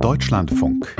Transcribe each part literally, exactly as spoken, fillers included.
Deutschlandfunk.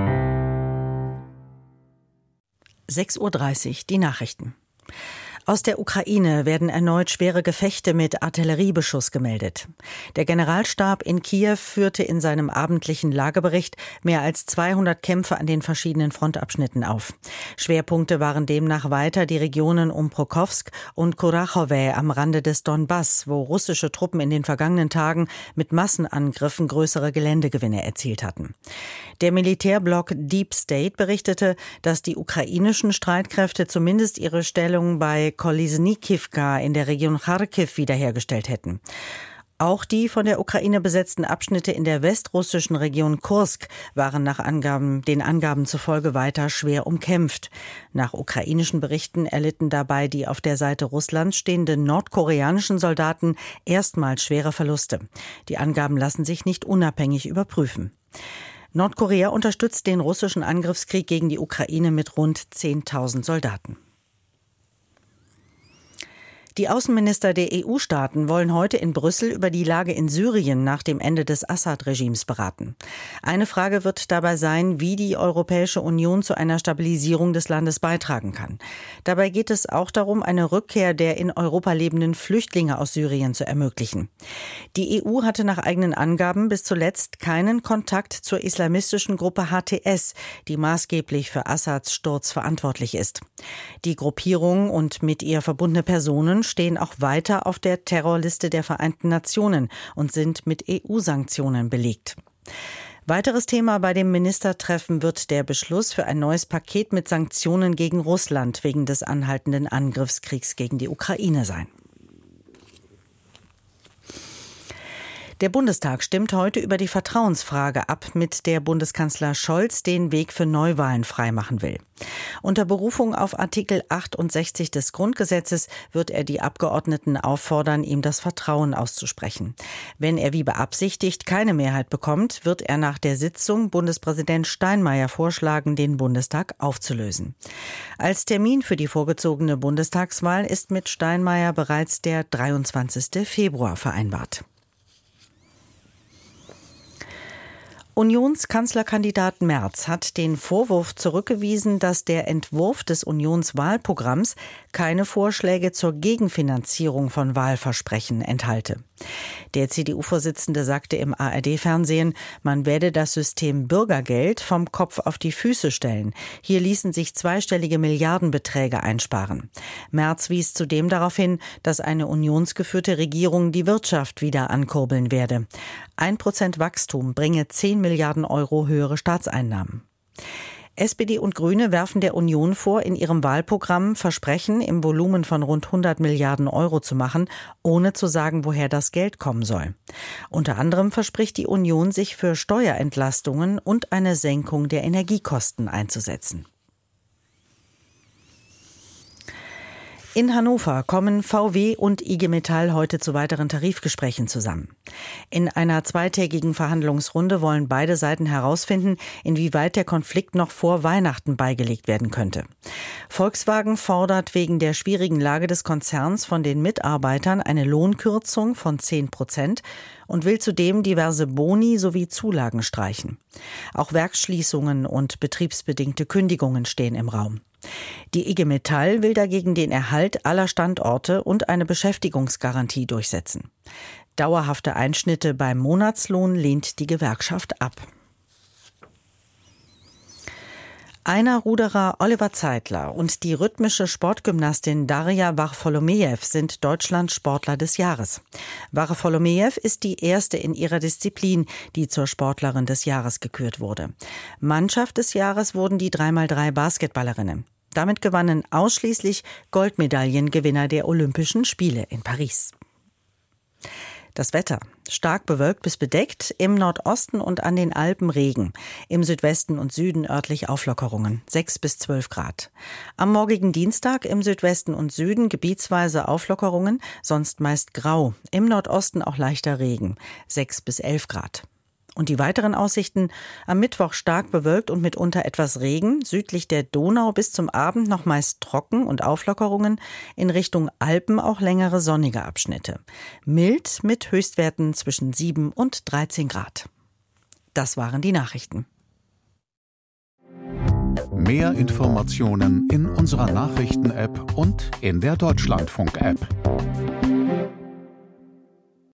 sechs Uhr dreißig, die Nachrichten. Aus der Ukraine werden erneut schwere Gefechte mit Artilleriebeschuss gemeldet. Der Generalstab in Kiew führte in seinem abendlichen Lagebericht mehr als zweihundert Kämpfe an den verschiedenen Frontabschnitten auf. Schwerpunkte waren demnach weiter die Regionen um Pokrovsk und Kurachowe am Rande des Donbass, wo russische Truppen in den vergangenen Tagen mit Massenangriffen größere Geländegewinne erzielt hatten. Der Militärblock Deep State berichtete, dass die ukrainischen Streitkräfte zumindest ihre Stellung bei Kolesnikivka in der Region Charkiw wiederhergestellt hätten. Auch die von der Ukraine besetzten Abschnitte in der westrussischen Region Kursk waren nach Angaben, den Angaben zufolge weiter schwer umkämpft. Nach ukrainischen Berichten erlitten dabei die auf der Seite Russlands stehenden nordkoreanischen Soldaten erstmals schwere Verluste. Die Angaben lassen sich nicht unabhängig überprüfen. Nordkorea unterstützt den russischen Angriffskrieg gegen die Ukraine mit rund zehntausend Soldaten. Die Außenminister der E U-Staaten wollen heute in Brüssel über die Lage in Syrien nach dem Ende des Assad-Regimes beraten. Eine Frage wird dabei sein, wie die Europäische Union zu einer Stabilisierung des Landes beitragen kann. Dabei geht es auch darum, eine Rückkehr der in Europa lebenden Flüchtlinge aus Syrien zu ermöglichen. Die E U hatte nach eigenen Angaben bis zuletzt keinen Kontakt zur islamistischen Gruppe H T S, die maßgeblich für Assads Sturz verantwortlich ist. Die Gruppierung und mit ihr verbundene Personen stehen auch weiter auf der Terrorliste der Vereinten Nationen und sind mit E U-Sanktionen belegt. Weiteres Thema bei dem Ministertreffen wird der Beschluss für ein neues Paket mit Sanktionen gegen Russland wegen des anhaltenden Angriffskriegs gegen die Ukraine sein. Der Bundestag stimmt heute über die Vertrauensfrage ab, mit der Bundeskanzler Scholz den Weg für Neuwahlen freimachen will. Unter Berufung auf Artikel achtundsechzig des Grundgesetzes wird er die Abgeordneten auffordern, ihm das Vertrauen auszusprechen. Wenn er wie beabsichtigt keine Mehrheit bekommt, wird er nach der Sitzung Bundespräsident Steinmeier vorschlagen, den Bundestag aufzulösen. Als Termin für die vorgezogene Bundestagswahl ist mit Steinmeier bereits der dreiundzwanzigsten Februar vereinbart. Unionskanzlerkandidat Merz hat den Vorwurf zurückgewiesen, dass der Entwurf des Unionswahlprogramms keine Vorschläge zur Gegenfinanzierung von Wahlversprechen enthalte. Der C D U-Vorsitzende sagte im A R D-Fernsehen, man werde das System Bürgergeld vom Kopf auf die Füße stellen. Hier ließen sich zweistellige Milliardenbeträge einsparen. Merz wies zudem darauf hin, dass eine unionsgeführte Regierung die Wirtschaft wieder ankurbeln werde. Ein Prozent Wachstum bringe zehn Milliarden Euro höhere Staatseinnahmen. S P D und Grüne werfen der Union vor, in ihrem Wahlprogramm Versprechen im Volumen von rund hundert Milliarden Euro zu machen, ohne zu sagen, woher das Geld kommen soll. Unter anderem verspricht die Union, sich für Steuerentlastungen und eine Senkung der Energiekosten einzusetzen. In Hannover kommen V W und I G Metall heute zu weiteren Tarifgesprächen zusammen. In einer zweitägigen Verhandlungsrunde wollen beide Seiten herausfinden, inwieweit der Konflikt noch vor Weihnachten beigelegt werden könnte. Volkswagen fordert wegen der schwierigen Lage des Konzerns von den Mitarbeitern eine Lohnkürzung von zehn Prozent und will zudem diverse Boni sowie Zulagen streichen. Auch Werksschließungen und betriebsbedingte Kündigungen stehen im Raum. Die I G Metall will dagegen den Erhalt aller Standorte und eine Beschäftigungsgarantie durchsetzen. Dauerhafte Einschnitte beim Monatslohn lehnt die Gewerkschaft ab. Einer-Ruderer Oliver Zeitler und die rhythmische Sportgymnastin Darja Warcholomejew sind Deutschlands Sportler des Jahres. Warcholomejew ist die erste in ihrer Disziplin, die zur Sportlerin des Jahres gekürt wurde. Mannschaft des Jahres wurden die drei mal drei Basketballerinnen. Damit gewannen ausschließlich Goldmedaillengewinner der Olympischen Spiele in Paris. Das Wetter: stark bewölkt bis bedeckt, im Nordosten und an den Alpen Regen, im Südwesten und Süden örtlich Auflockerungen, sechs bis zwölf Grad. Am morgigen Dienstag im Südwesten und Süden gebietsweise Auflockerungen, sonst meist grau, im Nordosten auch leichter Regen, sechs bis elf Grad. Und die weiteren Aussichten: am Mittwoch stark bewölkt und mitunter etwas Regen, südlich der Donau bis zum Abend noch meist trocken und Auflockerungen, in Richtung Alpen auch längere sonnige Abschnitte. Mild mit Höchstwerten zwischen sieben und dreizehn Grad. Das waren die Nachrichten. Mehr Informationen in unserer Nachrichten-App und in der Deutschlandfunk-App.